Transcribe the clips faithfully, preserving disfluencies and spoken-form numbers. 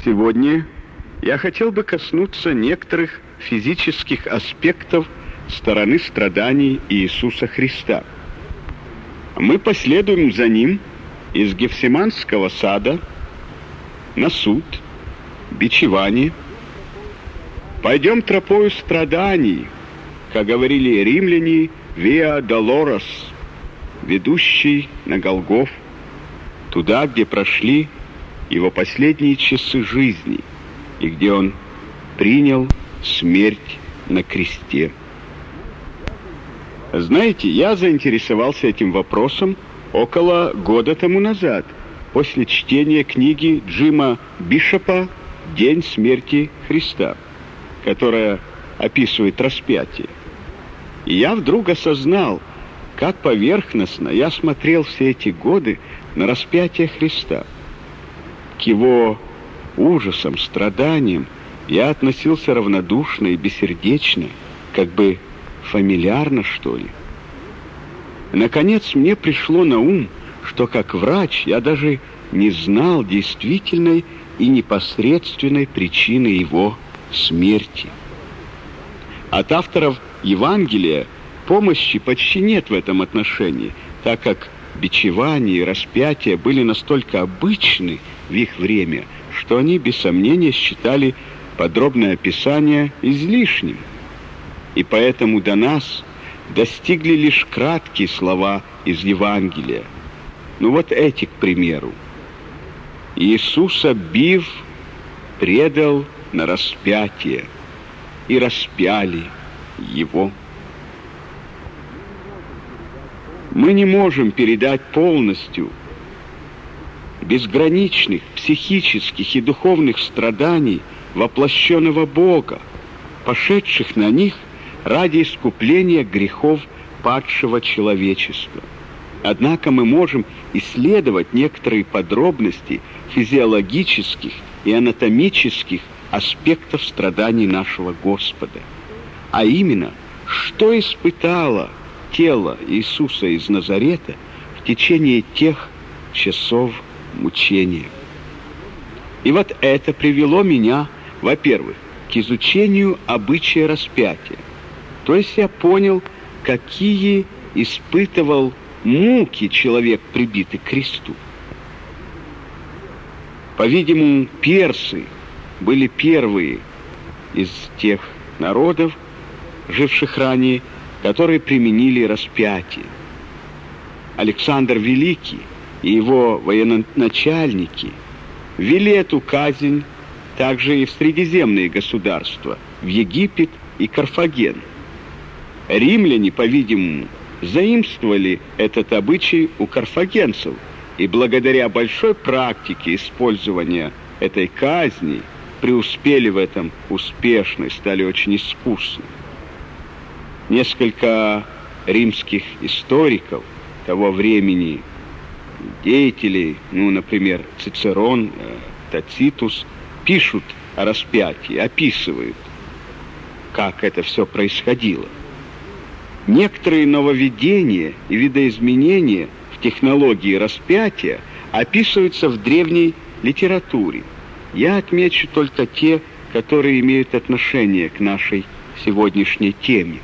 Сегодня я хотел бы коснуться некоторых физических аспектов стороны страданий Иисуса Христа. Мы последуем за Ним из Гефсиманского сада на суд, бичевание. Пойдем тропою страданий, как говорили римляне, Via Dolores, ведущий на Голгоф, туда, где прошли его последние часы жизни и где он принял смерть на кресте. Знаете, я заинтересовался этим вопросом около года тому назад, после чтения книги Джима Бишопа «День смерти Христа», которая описывает распятие. И я вдруг осознал, как поверхностно я смотрел все эти годы на распятие Христа. К его ужасам, страданиям я относился равнодушно и бессердечно, как бы фамильярно, что ли. Наконец, мне пришло на ум, что как врач я даже не знал действительной и непосредственной причины его смерти. От авторов Евангелия помощи почти нет в этом отношении, так как бичевание и распятие были настолько обычны в их время, что они без сомнения считали подробное описание излишним. И поэтому до нас достигли лишь краткие слова из Евангелия. Ну вот эти, к примеру. Иисуса бив, предал на распятие, и распяли его. Мы не можем передать полностью безграничных психических и духовных страданий воплощенного Бога, пошедших на них ради искупления грехов падшего человечества. Однако мы можем исследовать некоторые подробности физиологических и анатомических аспектов страданий нашего Господа. А именно, что испытало тело Иисуса из Назарета в течение тех часов мучения. И вот это привело меня, во-первых, к изучению обычая распятия. То есть я понял, какие испытывал муки человек, прибитый к кресту. По-видимому, персы были первые из тех народов, живших ранее, которые применили распятие. Александр Великий и его военачальники ввели эту казнь также и в средиземные государства, в Египет и Карфаген. Римляне, по-видимому, заимствовали этот обычай у карфагенцев, и благодаря большой практике использования этой казни преуспели в этом успешно и стали очень искусны. Несколько римских историков того времени, деятелей, ну, например, Цицерон, Тацитус, пишут о распятии, описывают, как это все происходило. Некоторые нововведения и видоизменения в технологии распятия описываются в древней литературе. Я отмечу только те, которые имеют отношение к нашей сегодняшней теме.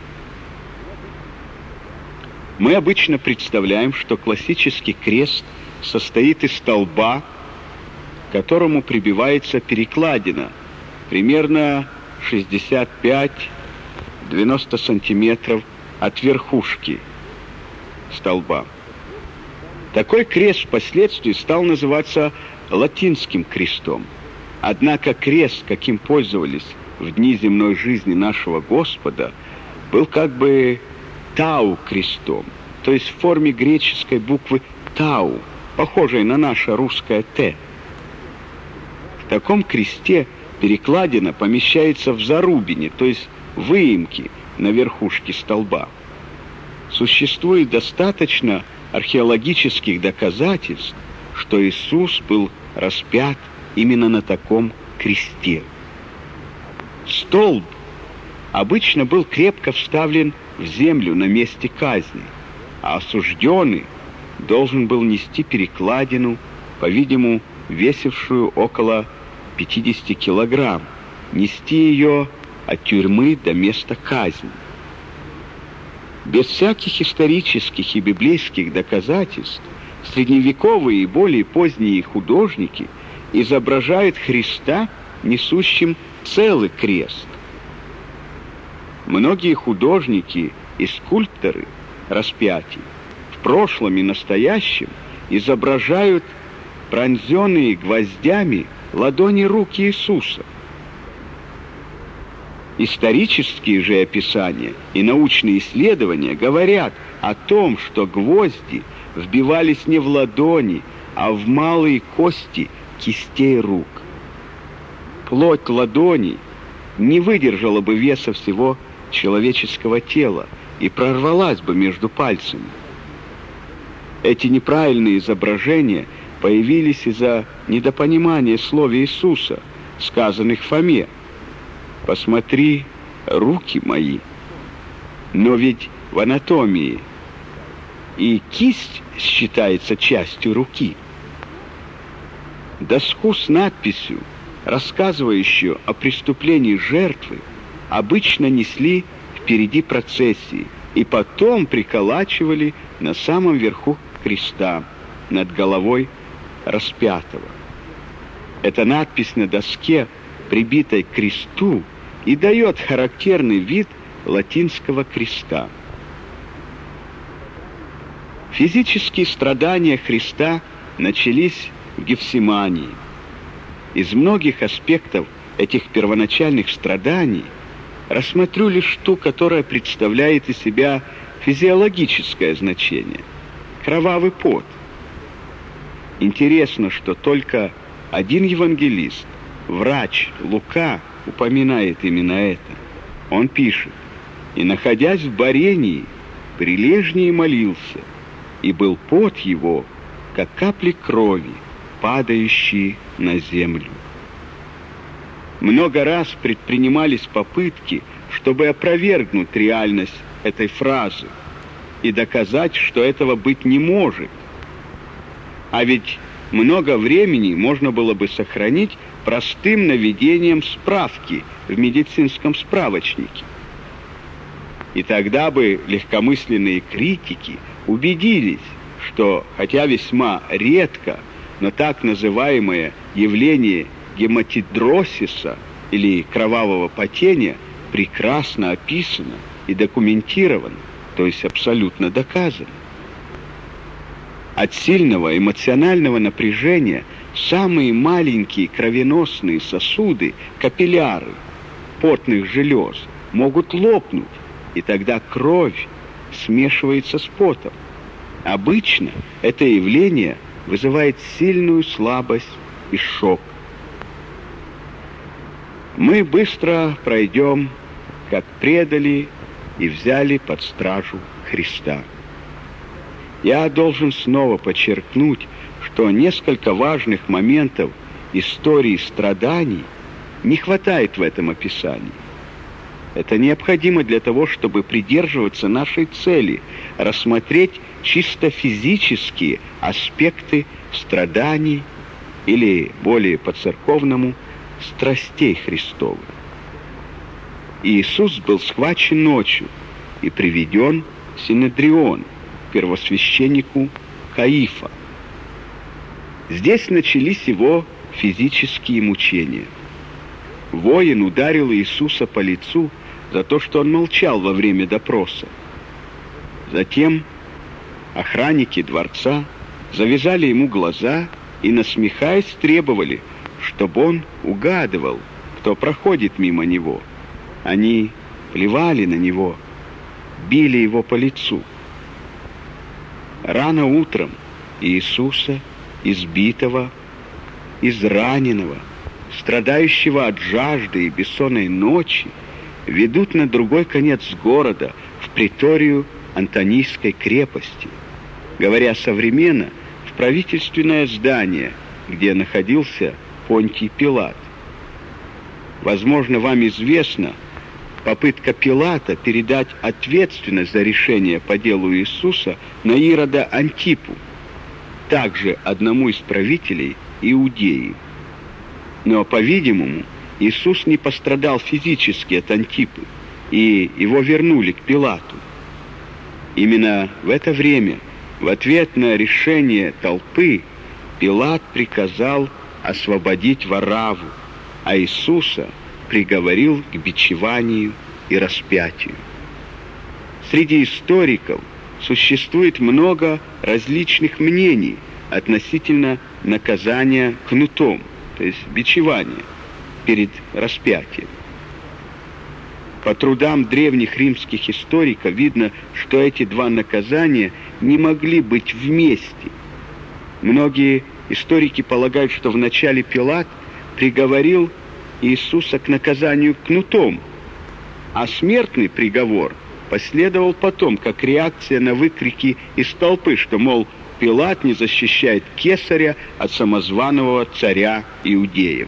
Мы обычно представляем, что классический крест состоит из столба, к которому прибивается перекладина, примерно шестьдесят пять - девяносто сантиметров от верхушки столба. Такой крест впоследствии стал называться латинским крестом. Однако крест, каким пользовались в дни земной жизни нашего Господа, был как бы тау-крестом, то есть в форме греческой буквы тау, похожей на наше русское «Т». В таком кресте перекладина помещается в зарубине, то есть выемке на верхушке столба. Существует достаточно археологических доказательств, что Иисус был распят именно на таком кресте. Столб обычно был крепко вставлен в землю на месте казни, а осужденный должен был нести перекладину, по-видимому, весившую около пятьдесят килограмм, нести ее от тюрьмы до места казни. Без всяких исторических и библейских доказательств средневековые и более поздние художники изображают Христа, несущим целый крест. Многие художники и скульпторы распятий в прошлом и настоящем изображают пронзенные гвоздями ладони рук Иисуса. Исторические же описания и научные исследования говорят о том, что гвозди вбивались не в ладони, а в малые кости кистей рук. Плоть ладоней не выдержала бы веса всего человеческого тела и прорвалась бы между пальцами. Эти неправильные изображения появились из-за недопонимания слов Иисуса, сказанных Фоме: «Посмотри, руки мои». Но ведь в анатомии и кисть считается частью руки. Доску с надписью, рассказывающую о преступлении жертвы, обычно несли впереди процессии и потом приколачивали на самом верху креста над головой распятого. Эта надпись на доске, прибитой к кресту, и дает характерный вид латинского креста. Физические страдания Христа начались в Гефсимании. Из многих аспектов этих первоначальных страданий рассмотрю лишь ту, которая представляет из себя физиологическое значение – кровавый пот. Интересно, что только один евангелист, врач Лука, упоминает именно это. Он пишет: «И, находясь в борении, прилежнее молился, и был пот его, как капли крови, падающие на землю». Много раз предпринимались попытки, чтобы опровергнуть реальность этой фразы и доказать, что этого быть не может. А ведь много времени можно было бы сохранить простым наведением справки в медицинском справочнике. И тогда бы легкомысленные критики убедились, что, хотя весьма редко, но так называемое явление гематидросиса или кровавого потения прекрасно описано и документировано, то есть абсолютно доказано. От сильного эмоционального напряжения самые маленькие кровеносные сосуды, капилляры потных желез, могут лопнуть, и тогда кровь смешивается с потом. Обычно это явление вызывает сильную слабость и шок. Мы быстро пройдем, как предали и взяли под стражу Христа. Я должен снова подчеркнуть, что несколько важных моментов истории страданий не хватает в этом описании. Это необходимо для того, чтобы придерживаться нашей цели, рассмотреть чисто физические аспекты страданий или, более по-церковному, страстей Христовых. Иисус был схвачен ночью и приведен в Синедрион, первосвященнику Каифа. Здесь начались его физические мучения. Воин ударил Иисуса по лицу за то, что он молчал во время допроса. Затем охранники дворца завязали ему глаза и, насмехаясь, требовали, чтобы он угадывал, кто проходит мимо него. Они плевали на него, били его по лицу. Рано утром Иисуса, избитого, израненного, страдающего от жажды и бессонной ночи, ведут на другой конец города, в приторию Антонийской крепости, говоря современно, в правительственное здание, где находился Понтий Пилат. Возможно, вам известна попытка Пилата передать ответственность за решение по делу Иисуса на Ирода Антипу, также одному из правителей Иудеи. Но, по-видимому, Иисус не пострадал физически от Антипы, и его вернули к Пилату. Именно в это время, в ответ на решение толпы, Пилат приказал освободить Варавву, а Иисуса приговорил к бичеванию и распятию. Среди историков существует много различных мнений относительно наказания кнутом, то есть бичевания перед распятием. По трудам древних римских историков видно, что эти два наказания не могли быть вместе. Многие историки полагают, что вначале Пилат приговорил Иисуса к наказанию кнутом, а смертный приговор последовал потом, как реакция на выкрики из толпы, что, мол, Пилат не защищает кесаря от самозваного царя иудеев.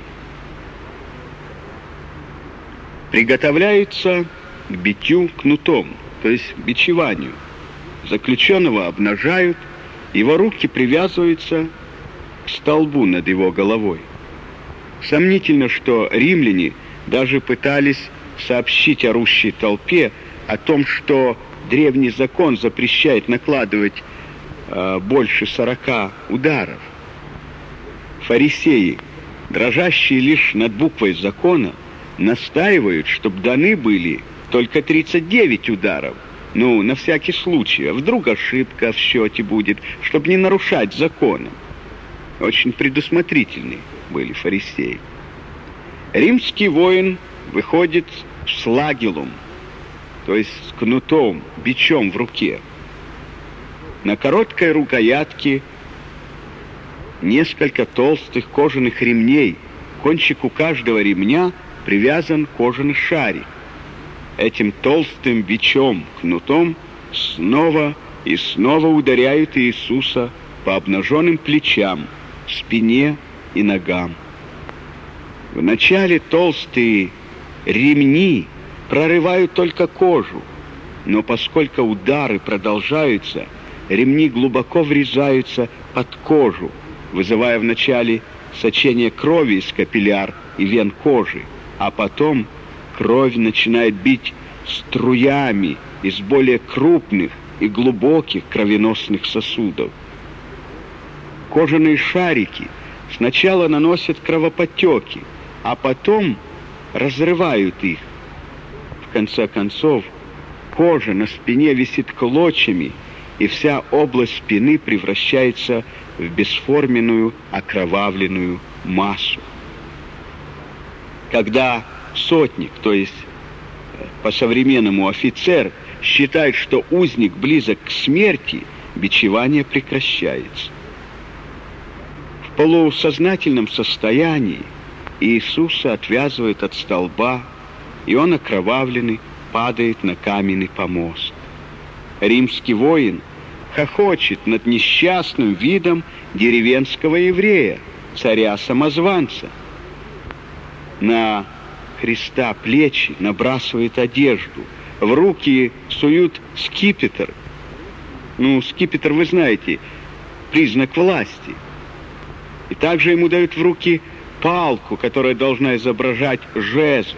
Приготовляется к битью кнутом, то есть бичеванию. Заключенного обнажают, его руки привязываются к столбу над его головой. Сомнительно, что римляне даже пытались сообщить орущей толпе о том, что древний закон запрещает накладывать э, больше сорока ударов. Фарисеи, дрожащие лишь над буквой закона, настаивают, чтобы даны были только тридцать девять ударов. Ну, на всякий случай, а вдруг ошибка в счете будет, чтобы не нарушать закона. Очень предусмотрительны были фарисеи. Римский воин выходит с лагилум, то есть с кнутом, бичом в руке. На короткой рукоятке несколько толстых кожаных ремней. К кончику каждого ремня привязан кожаный шарик. Этим толстым бичом, кнутом, снова и снова ударяют Иисуса по обнаженным плечам, спине и ногам. Вначале толстые ремни прорывают только кожу, но поскольку удары продолжаются, ремни глубоко врезаются под кожу, вызывая вначале сочение крови из капилляр и вен кожи, а потом кровь начинает бить струями из более крупных и глубоких кровеносных сосудов. Кожаные шарики сначала наносят кровоподтеки, а потом разрывают их. В конце концов, кожа на спине висит клочьями, и вся область спины превращается в бесформенную окровавленную массу. Когда сотник, то есть по-современному офицер, считает, что узник близок к смерти, бичевание прекращается. В полусознательном состоянии Иисуса отвязывают от столба, и он, окровавленный, падает на каменный помост. Римский воин хохочет над несчастным видом деревенского еврея, царя-самозванца. На Христа плечи набрасывает одежду, в руки суют скипетр. Ну, скипетр, вы знаете, признак власти. И также ему дают в руки палку, которая должна изображать жезл.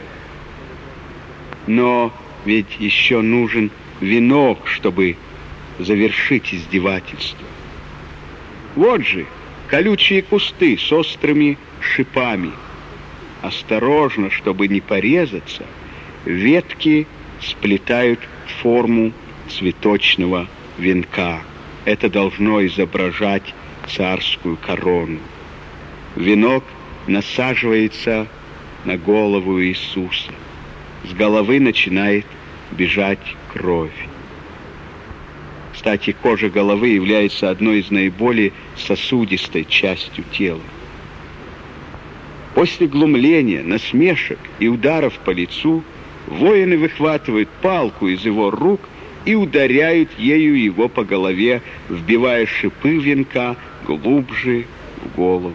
Но ведь еще нужен венок, чтобы завершить издевательство. Вот же колючие кусты с острыми шипами. Осторожно, чтобы не порезаться, ветки сплетают форму цветочного венка. Это должно изображать царскую корону. Венок насаживается на голову Иисуса. С головы начинает бежать кровь. Кстати, кожа головы является одной из наиболее сосудистой частью тела. После глумления, насмешек и ударов по лицу воины выхватывают палку из его рук и ударяют ею его по голове, вбивая шипы венка глубже в голову.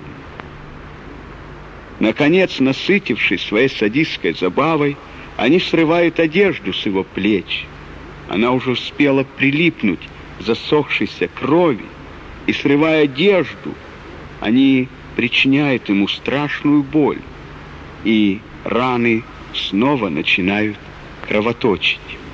Наконец, насытившись своей садистской забавой, они срывают одежду с его плеч. Она уже успела прилипнуть к засохшейся крови, и, срывая одежду, они причиняет ему страшную боль, и раны снова начинают кровоточить.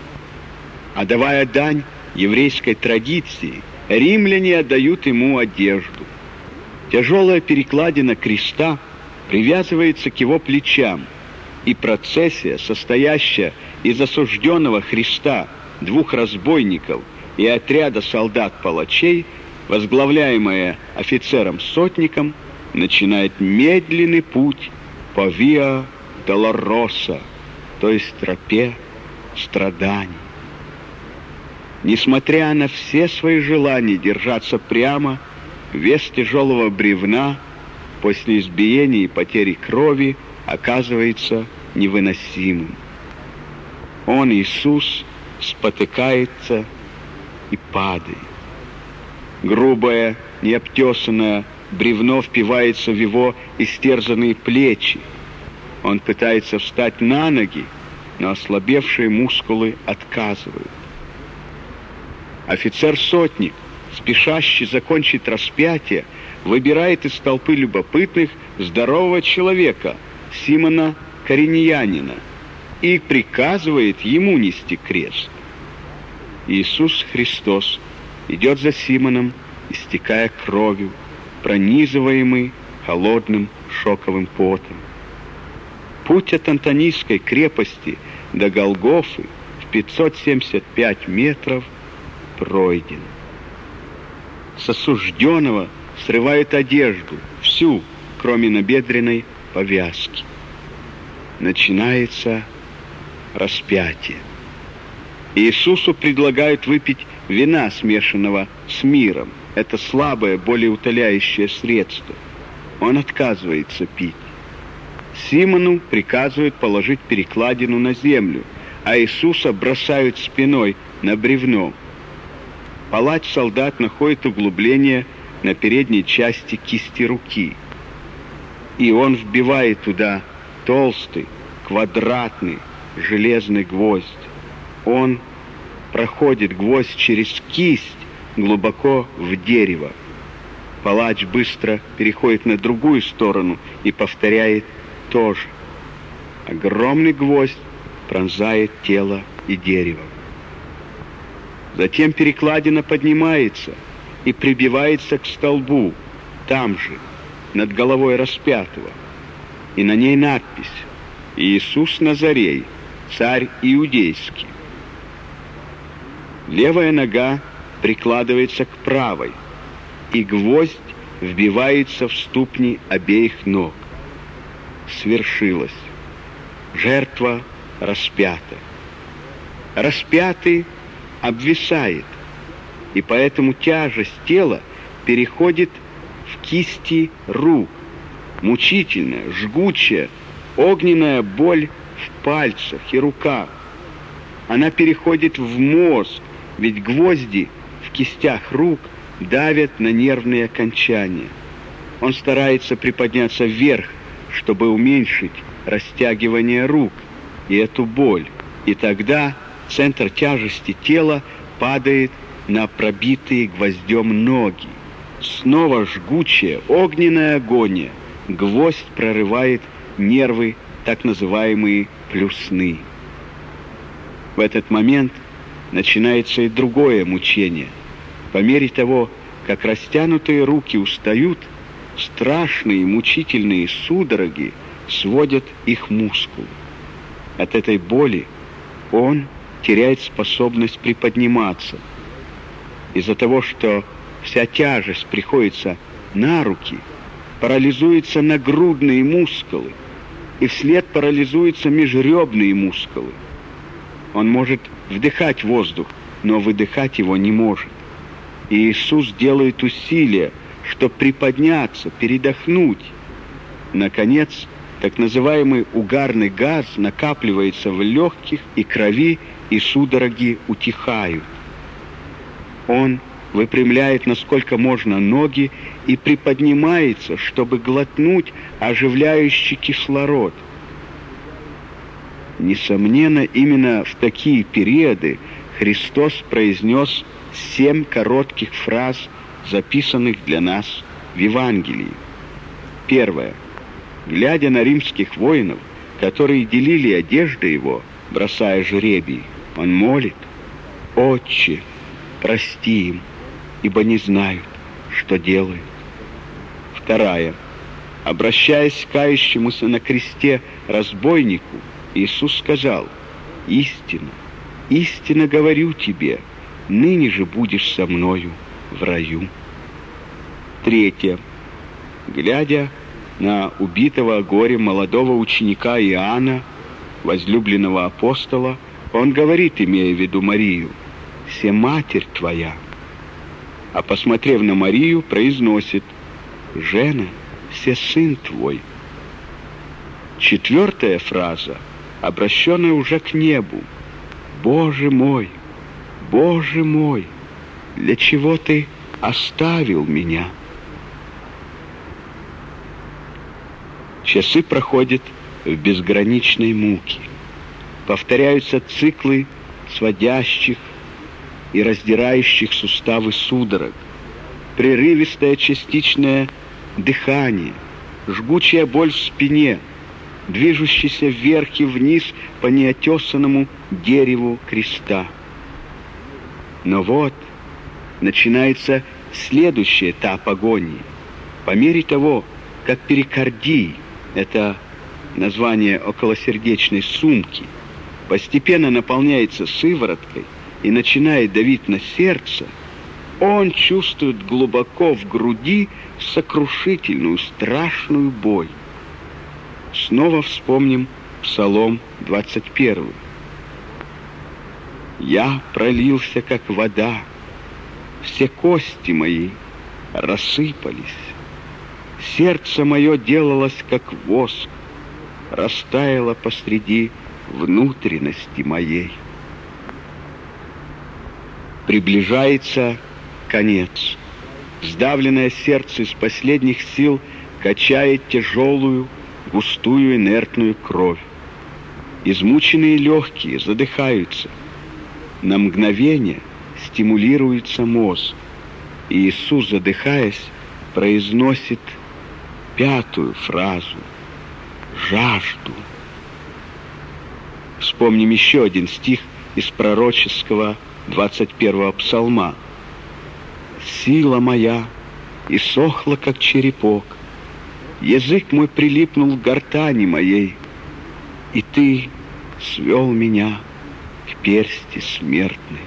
Отдавая дань еврейской традиции, римляне отдают ему одежду. Тяжелая перекладина креста привязывается к его плечам, и процессия, состоящая из осужденного Христа, двух разбойников и отряда солдат-палачей, возглавляемая офицером-сотником, начинает медленный путь по Виа Долороса, то есть тропе страданий. Несмотря на все свои желания держаться прямо, вес тяжелого бревна после избиения и потери крови оказывается невыносимым. Он, Иисус, спотыкается и падает. Грубое, необтесанное бревно впивается в его истерзанные плечи. Он пытается встать на ноги, но ослабевшие мускулы отказывают. Офицер-сотник, спешащий закончить распятие, выбирает из толпы любопытных здорового человека, Симона Кориньянина, и приказывает ему нести крест. Иисус Христос идет за Симоном, истекая кровью, пронизываемый холодным шоковым потом. Путь от Антонийской крепости до Голгофы в пятьсот семьдесят пять метров пройден. С осужденного срывают одежду, всю, кроме набедренной повязки. Начинается распятие. Иисусу предлагают выпить вина, смешанного с миром. Это слабое, болеутоляющее средство. Он отказывается пить. Симону приказывают положить перекладину на землю, а Иисуса бросают спиной на бревно. Палач-солдат находит углубление на передней части кисти руки, и он вбивает туда толстый, квадратный, железный гвоздь. Он проходит гвоздь через кисть глубоко в дерево. Палач быстро переходит на другую сторону и повторяет то же. Огромный гвоздь пронзает тело и дерево. Затем перекладина поднимается и прибивается к столбу, там же, над головой распятого. И на ней надпись: «Иисус Назарей, царь иудейский». Левая нога прикладывается к правой, и гвоздь вбивается в ступни обеих ног. Свершилось. Жертва распята. Распятый обвисает, и поэтому тяжесть тела переходит в кисти рук. Мучительная, жгучая, огненная боль в пальцах и руках. Она переходит в мозг, ведь гвозди в кистях рук давят на нервные окончания. Он старается приподняться вверх, чтобы уменьшить растягивание рук и эту боль. И тогда центр тяжести тела падает на пробитые гвоздем ноги. Снова жгучая, огненная агония. Гвоздь прорывает нервы, так называемые плюсны. В этот момент начинается и другое мучение. По мере того, как растянутые руки устают, страшные мучительные судороги сводят их мускулы. От этой боли он теряет способность приподниматься. Из-за того, что вся тяжесть приходится на руки, парализуются нагрудные мускулы, и вслед парализуются межребрные мускулы. Он может вдыхать воздух, но выдыхать его не может. И Иисус делает усилия, чтобы приподняться, передохнуть. Наконец, так называемый угарный газ накапливается в легких и крови, и судороги утихают. Он выпрямляет насколько можно ноги и приподнимается, чтобы глотнуть оживляющий кислород. Несомненно, именно в такие периоды Христос произнес семь коротких фраз, записанных для нас в Евангелии. Первое. Глядя на римских воинов, которые делили одежды его, бросая жребий, он молит: «Отче, прости им, ибо не знают, что делают». Вторая. Обращаясь к кающемуся на кресте разбойнику, Иисус сказал: «Истинно, истинно говорю тебе, ныне же будешь со мною в раю». Третье. Глядя на убитого горем молодого ученика Иоанна, возлюбленного апостола, он говорит, имея в виду Марию: «Се матерь твоя». А посмотрев на Марию, произносит: «Жена, се сын твой». Четвертая фраза, обращенная уже к небу: «Боже мой, Боже мой, для чего ты оставил меня?» Часы проходят в безграничной муке. Повторяются циклы сводящих и раздирающих суставы судорог, прерывистое частичное дыхание, жгучая боль в спине, движущийся вверх и вниз по неотесанному дереву креста. Но вот начинается следующий этап агонии. По мере того, как перикардий, это название околосердечной сумки, постепенно наполняется сывороткой и начинает давить на сердце, он чувствует глубоко в груди сокрушительную, страшную боль. Снова вспомним Псалом двадцать первый. «Я пролился, как вода, все кости мои рассыпались. Сердце мое делалось, как воск, растаяло посреди внутренности моей». Приближается конец. Сдавленное сердце из последних сил качает тяжелую, густую инертную кровь. Измученные легкие задыхаются. На мгновение стимулируется мозг. И Иисус, задыхаясь, произносит пятую фразу: «Жажду». Вспомним еще один стих из пророческого двадцать первого псалма. «Сила моя иссохла, как черепок, язык мой прилипнул к гортани моей, и ты свел меня к персти смертной».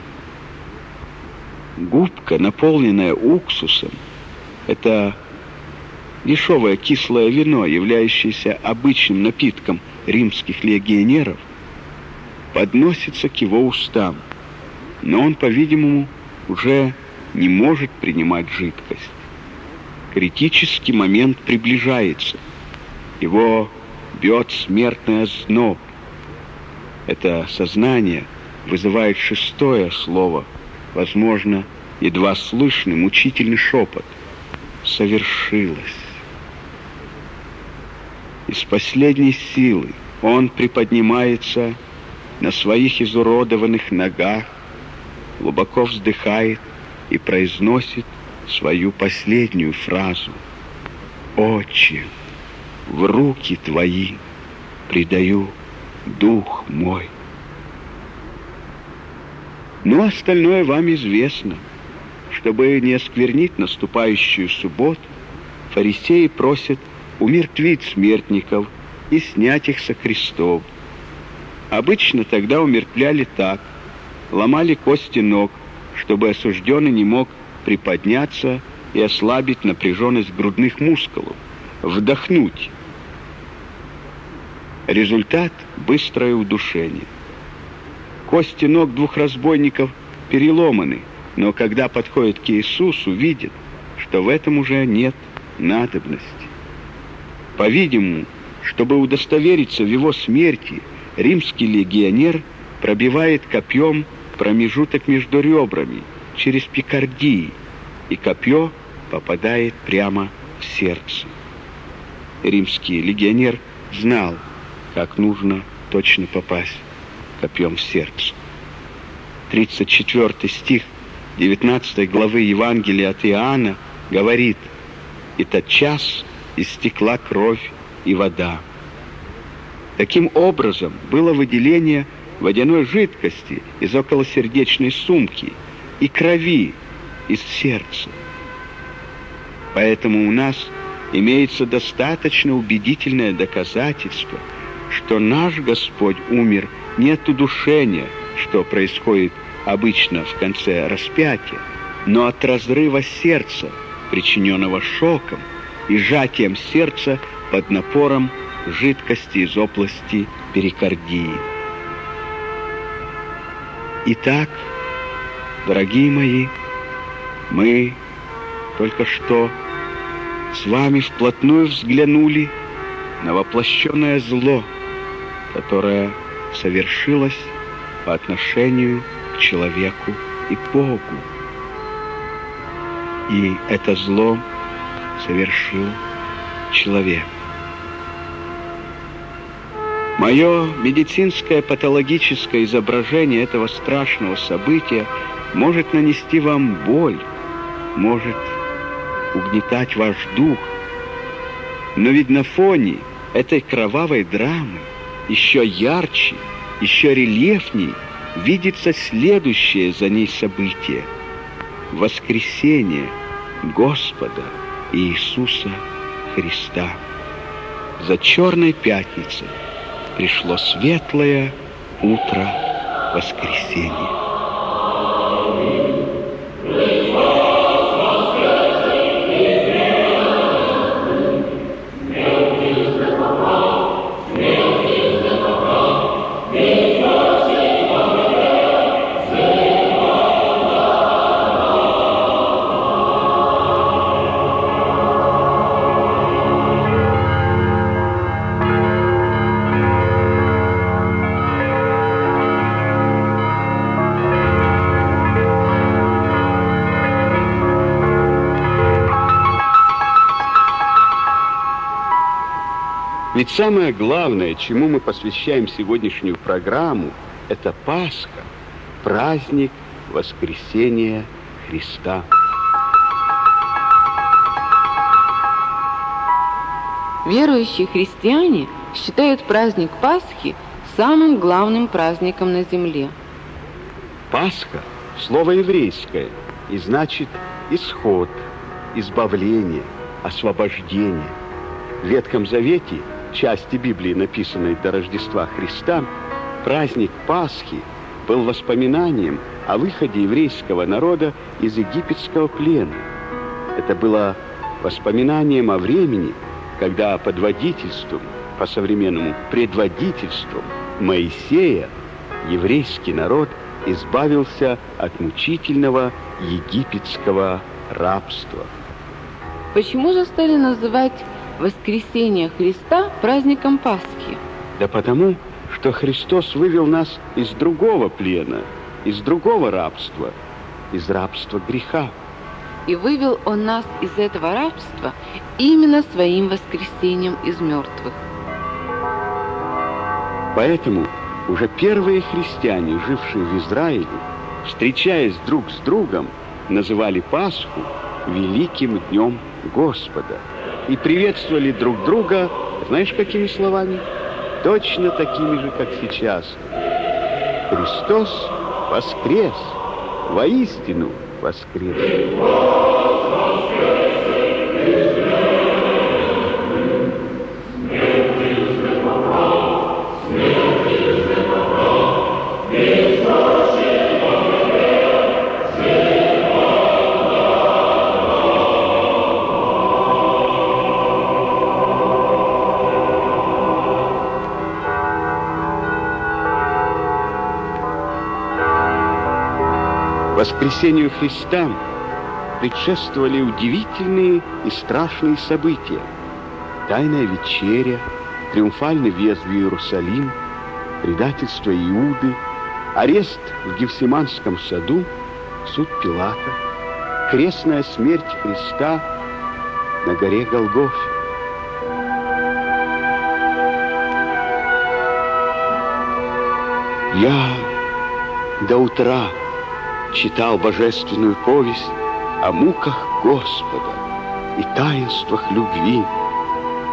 Губка, наполненная уксусом, это дешевое кислое вино, являющееся обычным напитком римских легионеров, подносится к его устам, но он, по-видимому, уже не может принимать жидкость. Критический момент приближается. Его бьет смертный озноб. Это сознание вызывает шестое слово, возможно, едва слышный мучительный шепот: «Совершилось». Из последней силы он приподнимается на своих изуродованных ногах, глубоко вздыхает и произносит свою последнюю фразу: «Отче, в руки твои предаю дух мой». Но остальное вам известно. Чтобы не осквернить наступающую субботу, фарисеи просят умертвить смертников и снять их со крестов. Обычно тогда умертвляли так: ломали кости ног, чтобы осужденный не мог приподняться и ослабить напряженность грудных мускулов, вдохнуть. Результат — быстрое удушение. Кости ног двух разбойников переломаны, но когда подходят к Иисусу, видят, что в этом уже нет надобности. По-видимому, чтобы удостовериться в его смерти, римский легионер пробивает копьем промежуток между ребрами через пикардии, и копье попадает прямо в сердце. Римский легионер знал, как нужно точно попасть копьем в сердце. тридцать четвёртый стих девятнадцатой главы Евангелия от Иоанна говорит: «И тотчас истекла кровь и вода. Таким образом, было выделение водяной жидкости из околосердечной сумки и крови из сердца. Поэтому у нас имеется достаточно убедительное доказательство, что наш Господь умер не от удушения, что происходит обычно в конце распятия, но от разрыва сердца, причиненного шоком и сжатием сердца под напором жидкости из области перикардии. Итак, дорогие мои, мы только что с вами вплотную взглянули на воплощенное зло, которое совершилось по отношению к человеку и Богу. И это зло совершил человек. Мое медицинское патологическое изображение этого страшного события может нанести вам боль, может угнетать ваш дух. Но ведь на фоне этой кровавой драмы еще ярче, еще рельефней видится следующее за ней событие — воскресение Господа Иисуса Христа. За Черной Пятницей пришло светлое утро воскресения. Ведь самое главное, чему мы посвящаем сегодняшнюю программу, это Пасха, праздник воскресения Христа. Верующие христиане считают праздник Пасхи самым главным праздником на земле. Пасха – слово еврейское и значит исход, избавление, освобождение. В Ветхом Завете, части Библии, написанной до Рождества Христа, праздник Пасхи был воспоминанием о выходе еврейского народа из египетского плена. Это было воспоминанием о времени, когда под водительством, по-современному предводительством Моисея, еврейский народ избавился от мучительного египетского рабства. Почему же стали называть воскресение Христа праздником Пасхи? Да потому, что Христос вывел нас из другого плена, из другого рабства, из рабства греха. И вывел Он нас из этого рабства именно своим воскресением из мертвых. Поэтому уже первые христиане, жившие в Израиле, встречаясь друг с другом, называли Пасху Великим Днем Господа и приветствовали друг друга, знаешь, какими словами? Точно такими же, как сейчас. Христос воскрес, воистину воскрес. Воскресению Христа предшествовали удивительные и страшные события. Тайная вечеря, триумфальный въезд в Иерусалим, предательство Иуды, арест в Гефсиманском саду, суд Пилата, крестная смерть Христа на горе Голгофе. Я до утра читал божественную повесть о муках Господа и таинствах любви,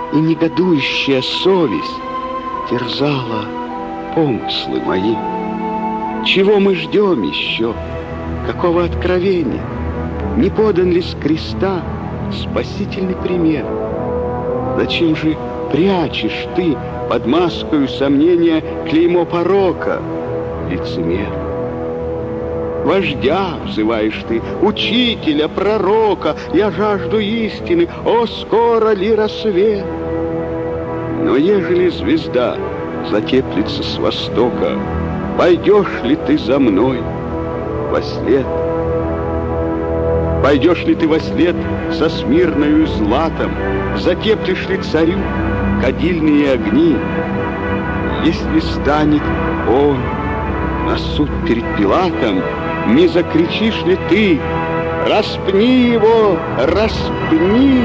и негодующая совесть терзала помыслы мои. Чего мы ждем еще? Какого откровения? Не подан ли с креста спасительный пример? Зачем же прячешь ты под маскою сомнения клеймо порока, лицемер? Вождя взываешь ты, учителя, пророка, я жажду истины, о, скоро ли рассвет? Но ежели звезда затеплится с востока, пойдешь ли ты за мной во след? Пойдешь ли ты во след со Смирною златом, затеплишь ли царю кадильные огни? Если станет он на суд перед Пилатом, не закричишь ли ты: распни его, распни?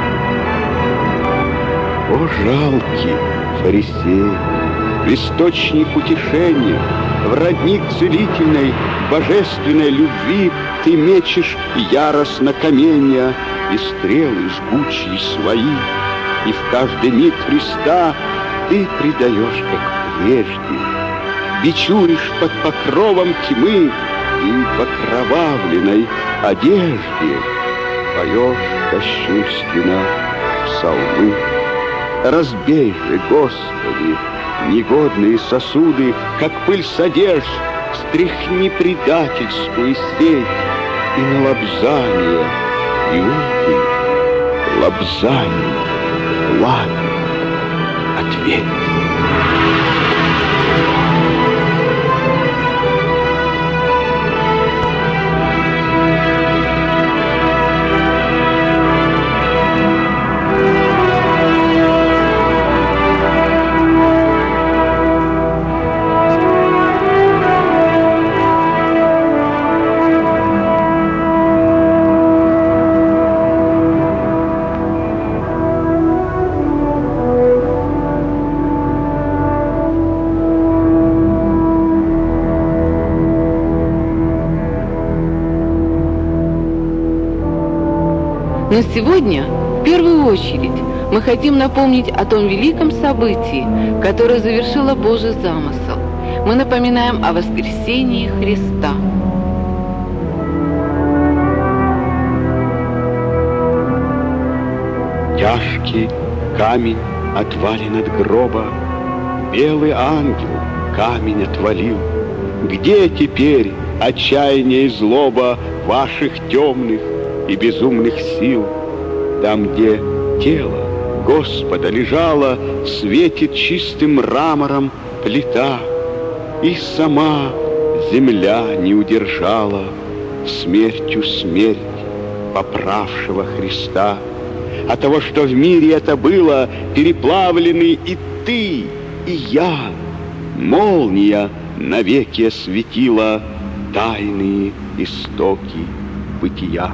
О, жалкий фарисей, в источник утешения, в родник целительной божественной любви ты мечешь яростно каменья и стрелы жгучие свои, и в каждый миг Христа ты предаешь, как прежде, бичуешь под покровом тьмы и в окровавленной одежде поешь кощунственно псалмы. Разбей же, Господи, негодные сосуды, как пыль с одежд, стряхни предательскую сеть, и на лобзание Иуды, лобзание Лавы ответь. Но сегодня, в первую очередь, мы хотим напомнить о том великом событии, которое завершило Божий замысел. Мы напоминаем о воскресении Христа. Тяжкий камень отвален от гроба, белый ангел камень отвалил. Где теперь отчаяние и злоба ваших темных и безумных сил? Там, где тело Господа лежало, светит чистым мрамором плита, и сама земля не удержала смертью смерть поправшего Христа. От того, что в мире это было, переплавлены и ты, и я. Молния навеки осветила тайные истоки бытия.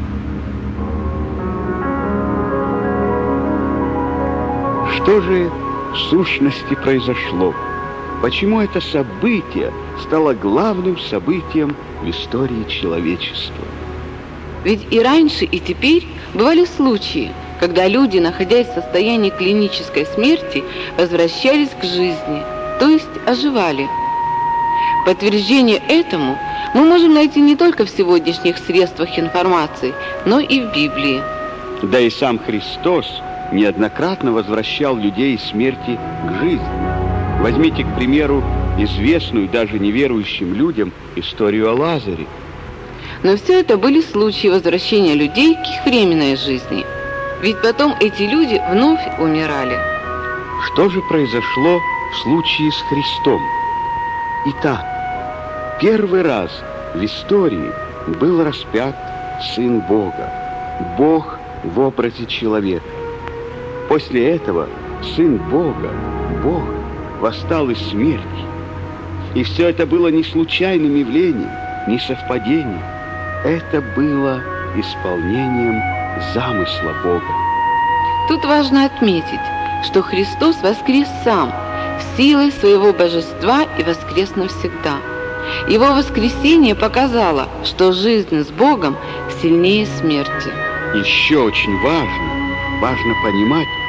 Что же в сущности произошло? Почему это событие стало главным событием в истории человечества? Ведь и раньше, и теперь бывали случаи, когда люди, находясь в состоянии клинической смерти, возвращались к жизни, то есть оживали. Подтверждение этому мы можем найти не только в сегодняшних средствах информации, но и в Библии. Да и сам Христос неоднократно возвращал людей из смерти к жизни. Возьмите, к примеру, известную даже неверующим людям историю о Лазаре. Но все это были случаи возвращения людей к их временной жизни. Ведь потом эти люди вновь умирали. Что же произошло в случае с Христом? Итак, первый раз в истории был распят Сын Бога, Бог в образе человека. После этого Сын Бога, Бог, восстал из смерти. И все это было не случайным явлением, не совпадением. Это было исполнением замысла Бога. Тут важно отметить, что Христос воскрес сам, силой своего божества и воскрес навсегда. Его воскресение показало, что жизнь с Богом сильнее смерти. Еще очень важно, важно понимать,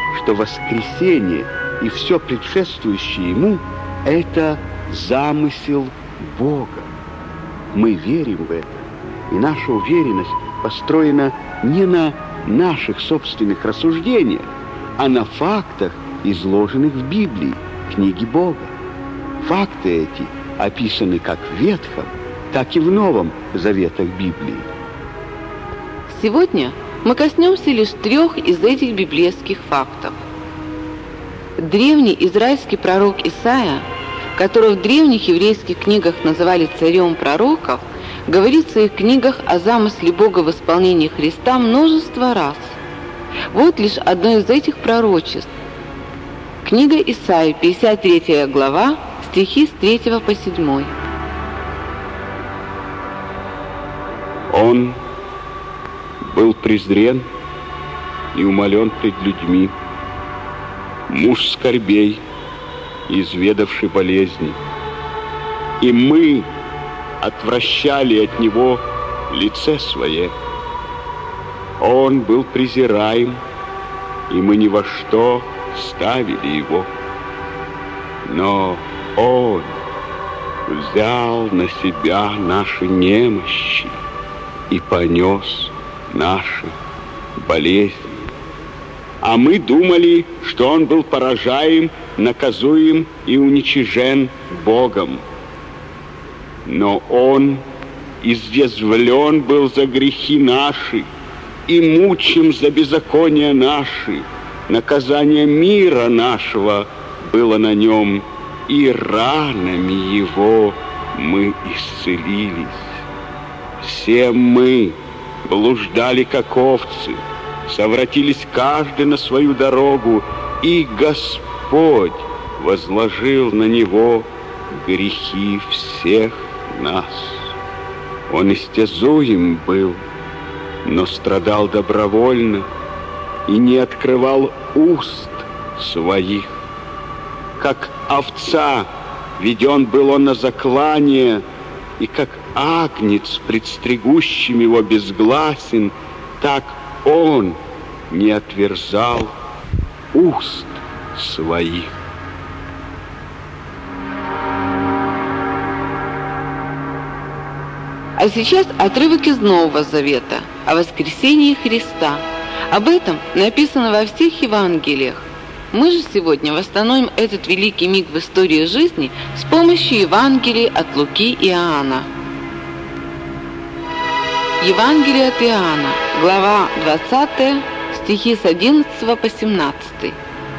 что воскресение и все предшествующее ему – это замысел Бога. Мы верим в это, и наша уверенность построена не на наших собственных рассуждениях, а на фактах, изложенных в Библии, книге Бога. Факты эти описаны как в Ветхом, так и в Новом Заветах Библии. Сегодня мы коснемся лишь трех из этих библейских фактов. Древний израильский пророк Исаия, которого в древних еврейских книгах называли царем пророков, говорит в своих книгах о замысле Бога в исполнении Христа множество раз. Вот лишь одно из этих пророчеств. Книга Исаии, пятьдесят третья глава, стихи с третьего по седьмой. Он был презрен и умолен пред людьми, муж скорбей, изведавший болезни. И мы отвращали от него лице свое. Он был презираем, и мы ни во что ставили его. Но он взял на себя наши немощи и понес наши болезни. А мы думали, что он был поражаем, наказуем и уничижен Богом. Но он изъязвлен был за грехи наши и мучим за беззакония наши. Наказание мира нашего было на нем, и ранами его мы исцелились. Все мы блуждали, как овцы, совратились каждый на свою дорогу, и Господь возложил на него грехи всех нас. Он истязуем был, но страдал добровольно и не открывал уст своих. Как овца веден был он на заклание, и как агнец, пред стригущим его безгласен, так он не отверзал уст своих. А сейчас отрывок из Нового Завета о воскресении Христа. Об этом написано во всех Евангелиях. Мы же сегодня восстановим этот великий миг в истории жизни с помощью Евангелий от Луки и Иоанна. Евангелие от Иоанна, глава двадцатая, стихи с одиннадцатого по семнадцатый.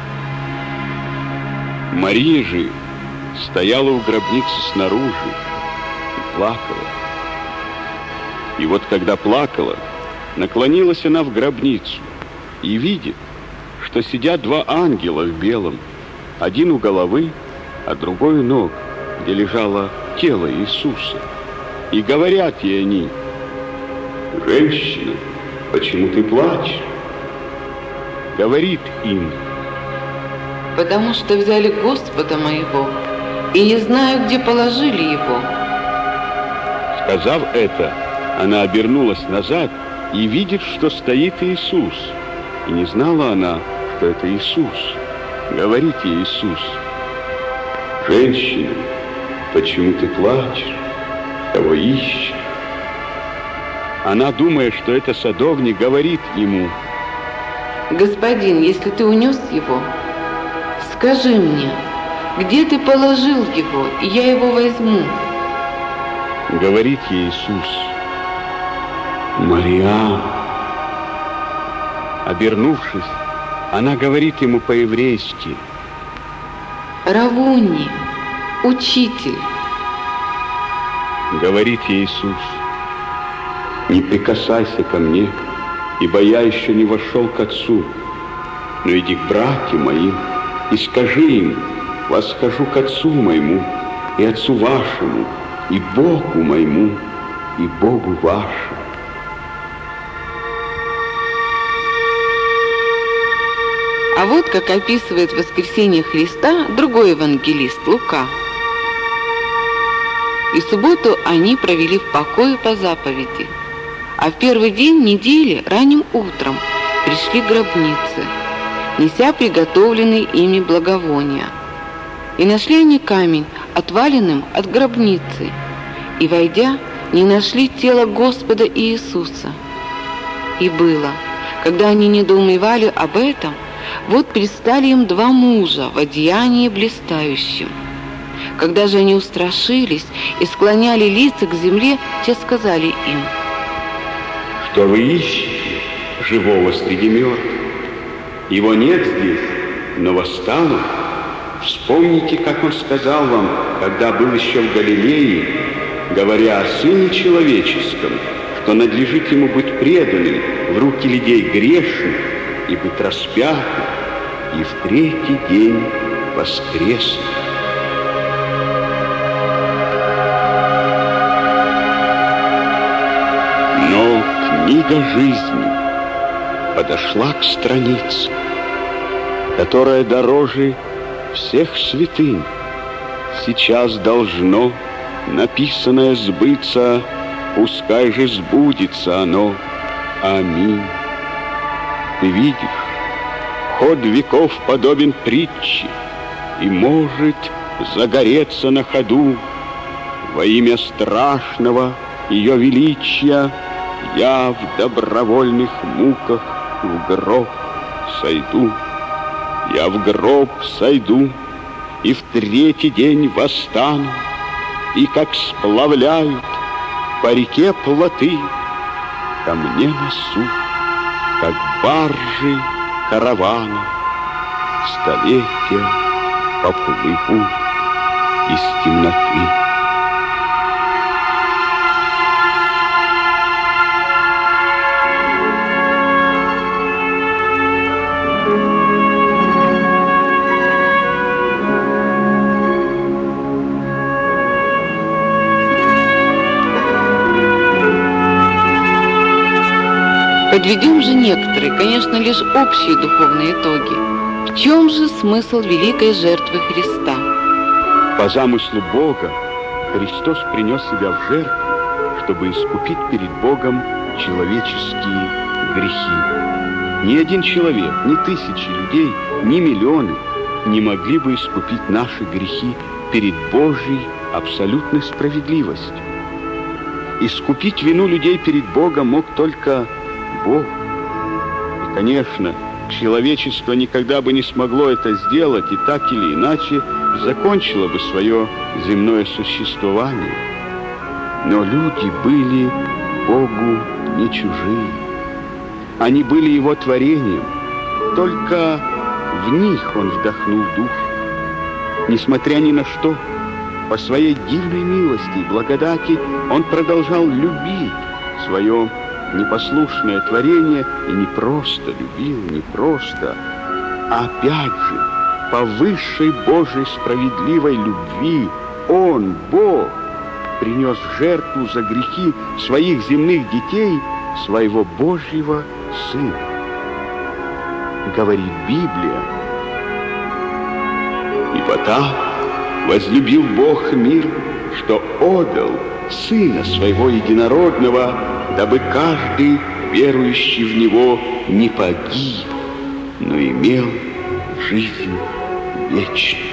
Мария же стояла у гробницы снаружи и плакала. И вот когда плакала, наклонилась она в гробницу и видит, что сидят два ангела в белом, один у головы, а другой у ног, где лежало тело Иисуса. И говорят ей они: «Женщина, почему ты плачешь?» Говорит им: «Потому что взяли Господа моего, и не знаю, где положили его». Сказав это, она обернулась назад и видит, что стоит Иисус. И не знала она, что это Иисус. Говорит ей Иисус: «Женщина, почему ты плачешь? Кого ищешь?» Она, думая, что это садовник, говорит ему: «Господин, если ты унес его, скажи мне, где ты положил его, и я его возьму». Говорит ей Иисус: «Мария». Обернувшись, она говорит ему по-еврейски: «Равуни, учитель». Говорит ей Иисус: «Не прикасайся ко мне, ибо я еще не вошел к Отцу, но иди к братьям моим и скажи им: восхожу к Отцу моему и Отцу вашему, и Богу моему, и Богу вашему». А вот как описывает воскресение Христа другой евангелист Лука. «И субботу они провели в покое по заповеди, а в первый день недели ранним утром пришли к гробнице, неся приготовленные ими благовония. И нашли они камень, отваленным от гробницы, и, войдя, не нашли тело Господа Иисуса. И было, когда они недоумевали об этом, вот предстали им два мужа в одеянии блистающем. Когда же они устрашились и склоняли лица к земле, те сказали им: что вы ищете живого среди мертвых? Его нет здесь, но восстанут. Вспомните, как он сказал вам, когда был еще в Галилее, говоря о Сыне Человеческом, что надлежит ему быть преданным в руки людей грешных и быть распятым, и в третий день воскреснуть. Но книга жизни подошла к странице, которая дороже всех святынь. Сейчас должно написанное сбыться, пускай же сбудется оно. Аминь. Ты видишь, ход веков подобен притче и может загореться на ходу. Во имя страшного ее величия я в добровольных муках в гроб сойду. Я в гроб сойду и в третий день восстану, и как сплавляют по реке плоты, ко мне несут, как баржи каравана, столетия поплывут из темноты. Подведем же некоторые, конечно, лишь общие духовные итоги. В чем же смысл великой жертвы Христа? По замыслу Бога Христос принес себя в жертву, чтобы искупить перед Богом человеческие грехи. Ни один человек, ни тысячи людей, ни миллионы не могли бы искупить наши грехи перед Божьей абсолютной справедливостью. Искупить вину людей перед Богом мог только Бог. И, конечно, человечество никогда бы не смогло это сделать и так или иначе закончило бы свое земное существование. Но люди были Богу не чужие. Они были Его творением. Только в них Он вдохнул душу. Несмотря ни на что, по своей дивной милости и благодати Он продолжал любить свое непослушное творение, и не просто любил, не просто, а опять же, по высшей Божьей справедливой любви Он, Бог, принес жертву за грехи своих земных детей, своего Божьего Сына. Говорит Библия: «Ибо так возлюбил Бог мир, что отдал Сына Своего Единородного, дабы каждый, верующий в Него, не погиб, но имел жизнь вечную».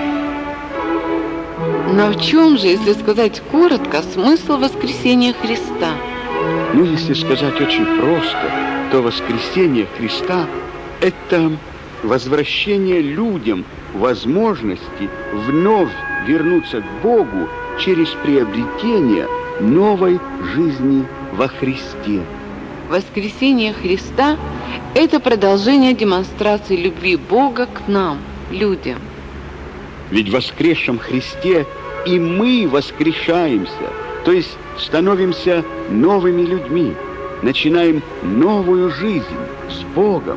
Но в чем же, если сказать коротко, смысл воскресения Христа? Ну, если сказать очень просто, то воскресение Христа – это возвращение людям возможности вновь вернуться к Богу через приобретение новой жизни во Христе. Воскресение Христа – это продолжение демонстрации любви Бога к нам, людям. Ведь в воскресшем Христе и мы воскрешаемся, то есть становимся новыми людьми, начинаем новую жизнь с Богом.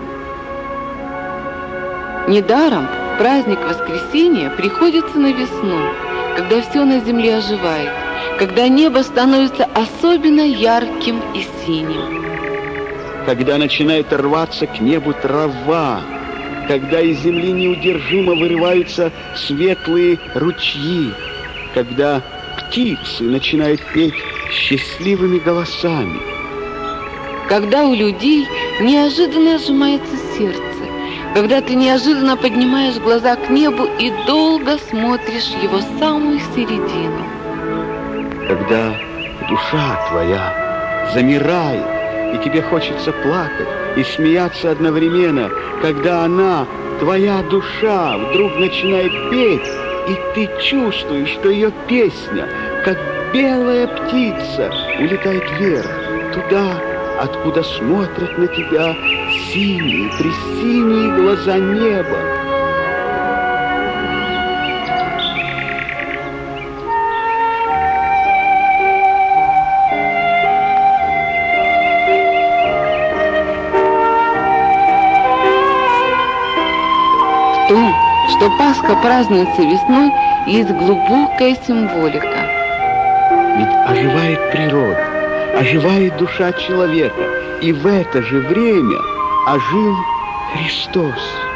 Недаром праздник Воскресения приходится на весну, когда все на земле оживает, когда небо становится особенно ярким и синим. Когда начинает рваться к небу трава, когда из земли неудержимо вырываются светлые ручьи, когда птицы начинают петь счастливыми голосами. Когда у людей неожиданно сжимается сердце, когда ты неожиданно поднимаешь глаза к небу и долго смотришь в его самую середину. Когда душа твоя замирает, и тебе хочется плакать и смеяться одновременно, когда она, твоя душа, вдруг начинает петь, и ты чувствуешь, что ее песня, как белая птица, улетает вверх, туда, откуда смотрят на тебя синие, пресиние глаза неба. В том, что Пасха празднуется весной, есть глубокая символика. Ведь оживает природа, оживает душа человека, и в это же время ожил Христос.